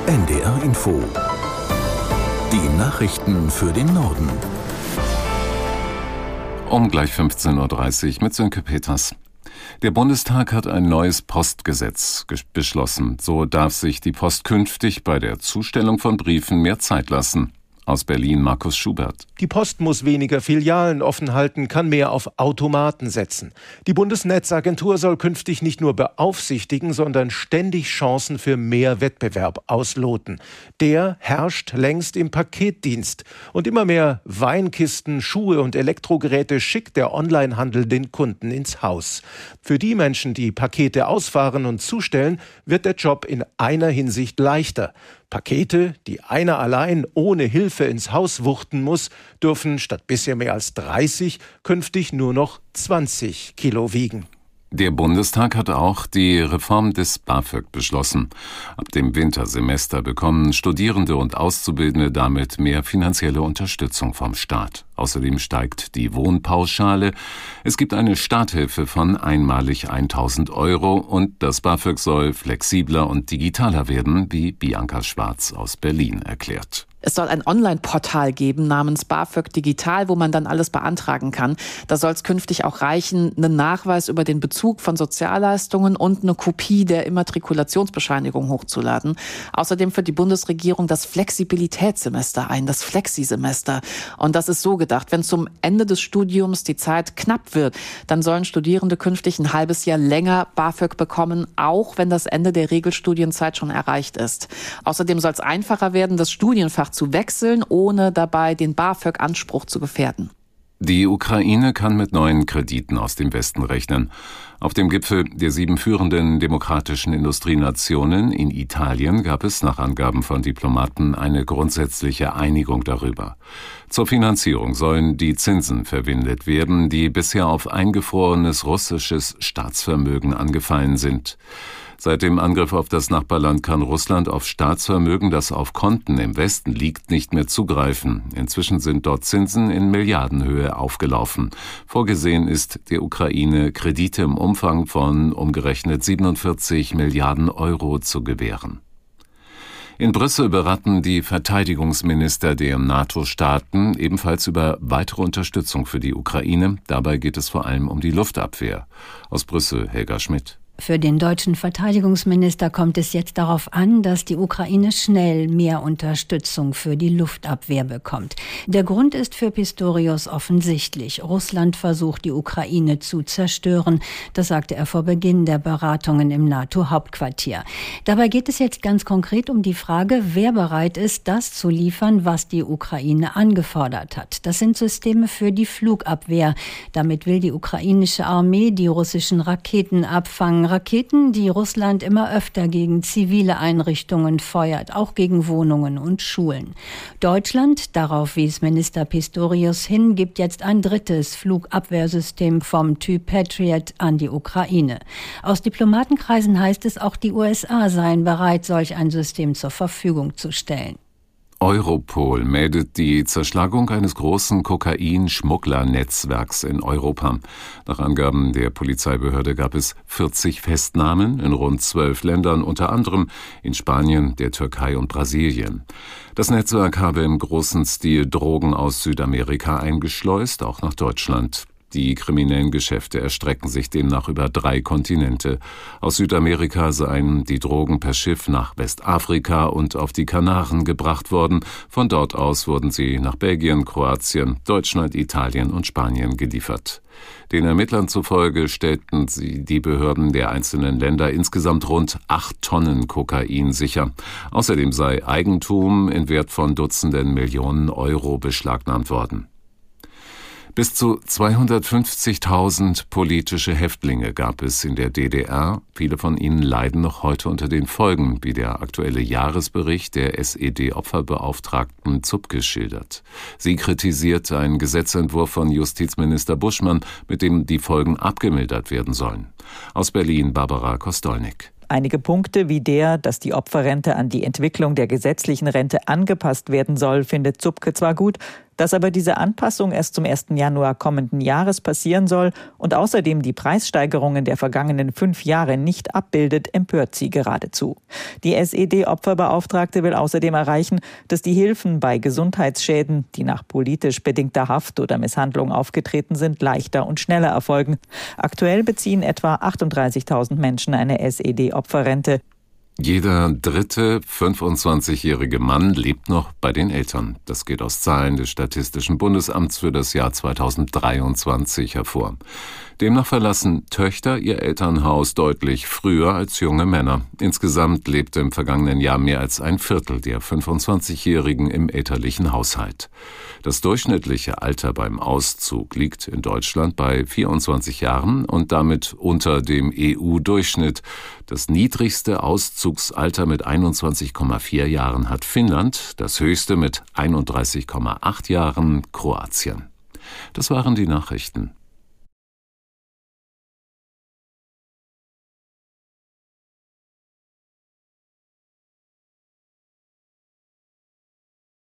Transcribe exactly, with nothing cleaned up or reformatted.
N D R Info. Die Nachrichten für den Norden. Um gleich fünfzehn Uhr dreißig mit Sönke Peters. Der Bundestag hat ein neues Postgesetz beschlossen. So darf sich die Post künftig bei der Zustellung von Briefen mehr Zeit lassen. Aus Berlin Markus Schubert. Die Post muss weniger Filialen offen halten, kann mehr auf Automaten setzen. Die Bundesnetzagentur soll künftig nicht nur beaufsichtigen, sondern ständig Chancen für mehr Wettbewerb ausloten. Der herrscht längst im Paketdienst. Und immer mehr Weinkisten, Schuhe und Elektrogeräte schickt der Onlinehandel den Kunden ins Haus. Für die Menschen, die Pakete ausfahren und zustellen, wird der Job in einer Hinsicht leichter. Pakete, die einer allein ohne Hilfe ins Haus wuchten muss, dürfen statt bisher mehr als dreißig künftig nur noch zwanzig Kilo wiegen. Der Bundestag hat auch die Reform des BAföG beschlossen. Ab dem Wintersemester bekommen Studierende und Auszubildende damit mehr finanzielle Unterstützung vom Staat. Außerdem steigt die Wohnpauschale. Es gibt eine Starthilfe von einmalig tausend Euro und das BAföG soll flexibler und digitaler werden, wie Bianca Schwarz aus Berlin erklärt. Es soll ein Online-Portal geben namens BAföG Digital, wo man dann alles beantragen kann. Da soll es künftig auch reichen, einen Nachweis über den Bezug von Sozialleistungen und eine Kopie der Immatrikulationsbescheinigung hochzuladen. Außerdem führt die Bundesregierung das Flexibilitätssemester ein, das Flexi-Semester. Und das ist so gedacht, wenn zum Ende des Studiums die Zeit knapp wird, dann sollen Studierende künftig ein halbes Jahr länger BAföG bekommen, auch wenn das Ende der Regelstudienzeit schon erreicht ist. Außerdem soll es einfacher werden, das Studienfach zu wechseln, ohne dabei den BAföG-Anspruch zu gefährden. Die Ukraine kann mit neuen Krediten aus dem Westen rechnen. Auf dem Gipfel der sieben führenden demokratischen Industrienationen in Italien gab es nach Angaben von Diplomaten eine grundsätzliche Einigung darüber. Zur Finanzierung sollen die Zinsen verwendet werden, die bisher auf eingefrorenes russisches Staatsvermögen angefallen sind. Seit dem Angriff auf das Nachbarland kann Russland auf Staatsvermögen, das auf Konten im Westen liegt, nicht mehr zugreifen. Inzwischen sind dort Zinsen in Milliardenhöhe aufgelaufen. Vorgesehen ist der Ukraine Kredite im Umfang von umgerechnet siebenundvierzig Milliarden Euro zu gewähren. In Brüssel beraten die Verteidigungsminister der NATO-Staaten ebenfalls über weitere Unterstützung für die Ukraine. Dabei geht es vor allem um die Luftabwehr. Aus Brüssel Helga Schmidt. Für den deutschen Verteidigungsminister kommt es jetzt darauf an, dass die Ukraine schnell mehr Unterstützung für die Luftabwehr bekommt. Der Grund ist für Pistorius offensichtlich. Russland versucht, die Ukraine zu zerstören. Das sagte er vor Beginn der Beratungen im NATO-Hauptquartier. Dabei geht es jetzt ganz konkret um die Frage, wer bereit ist, das zu liefern, was die Ukraine angefordert hat. Das sind Systeme für die Flugabwehr. Damit will die ukrainische Armee die russischen Raketen abfangen. Raketen, die Russland immer öfter gegen zivile Einrichtungen feuert, auch gegen Wohnungen und Schulen. Deutschland, darauf wies Minister Pistorius hin, gibt jetzt ein drittes Flugabwehrsystem vom Typ Patriot an die Ukraine. Aus Diplomatenkreisen heißt es, auch die U S A seien bereit, solch ein System zur Verfügung zu stellen. Europol meldet die Zerschlagung eines großen Kokain-Schmugglernetzwerks in Europa. Nach Angaben der Polizeibehörde gab es vierzig Festnahmen in rund zwölf Ländern, unter anderem in Spanien, der Türkei und Brasilien. Das Netzwerk habe im großen Stil Drogen aus Südamerika eingeschleust, auch nach Deutschland. Die kriminellen Geschäfte erstrecken sich demnach über drei Kontinente. Aus Südamerika seien die Drogen per Schiff nach Westafrika und auf die Kanaren gebracht worden. Von dort aus wurden sie nach Belgien, Kroatien, Deutschland, Italien und Spanien geliefert. Den Ermittlern zufolge stellten sie die Behörden der einzelnen Länder insgesamt rund acht Tonnen Kokain sicher. Außerdem sei Eigentum in Wert von Dutzenden Millionen Euro beschlagnahmt worden. Bis zu zweihundertfünfzigtausend politische Häftlinge gab es in der D D R. Viele von ihnen leiden noch heute unter den Folgen, wie der aktuelle Jahresbericht der S E D-Opferbeauftragten Zupke schildert. Sie kritisiert einen Gesetzentwurf von Justizminister Buschmann, mit dem die Folgen abgemildert werden sollen. Aus Berlin Barbara Kostolnik. Einige Punkte wie der, dass die Opferrente an die Entwicklung der gesetzlichen Rente angepasst werden soll, findet Zupke zwar gut, Dass aber diese Anpassung erst zum ersten Januar kommenden Jahres passieren soll und außerdem die Preissteigerungen der vergangenen fünf Jahre nicht abbildet, empört sie geradezu. Die S E D-Opferbeauftragte will außerdem erreichen, dass die Hilfen bei Gesundheitsschäden, die nach politisch bedingter Haft oder Misshandlung aufgetreten sind, leichter und schneller erfolgen. Aktuell beziehen etwa achtunddreißigtausend Menschen eine S E D-Opferrente. Jeder dritte fünfundzwanzigjährige Mann lebt noch bei den Eltern. Das geht aus Zahlen des Statistischen Bundesamts für das Jahr zweitausenddreiundzwanzig hervor. Demnach verlassen Töchter ihr Elternhaus deutlich früher als junge Männer. Insgesamt lebte im vergangenen Jahr mehr als ein Viertel der fünfundzwanzigjährigen im elterlichen Haushalt. Das durchschnittliche Alter beim Auszug liegt in Deutschland bei vierundzwanzig Jahren und damit unter dem E U-Durchschnitt. Das niedrigste Auszugsalter mit einundzwanzig Komma vier Jahren hat Finnland, das höchste mit einunddreißig Komma acht Jahren Kroatien. Das waren die Nachrichten.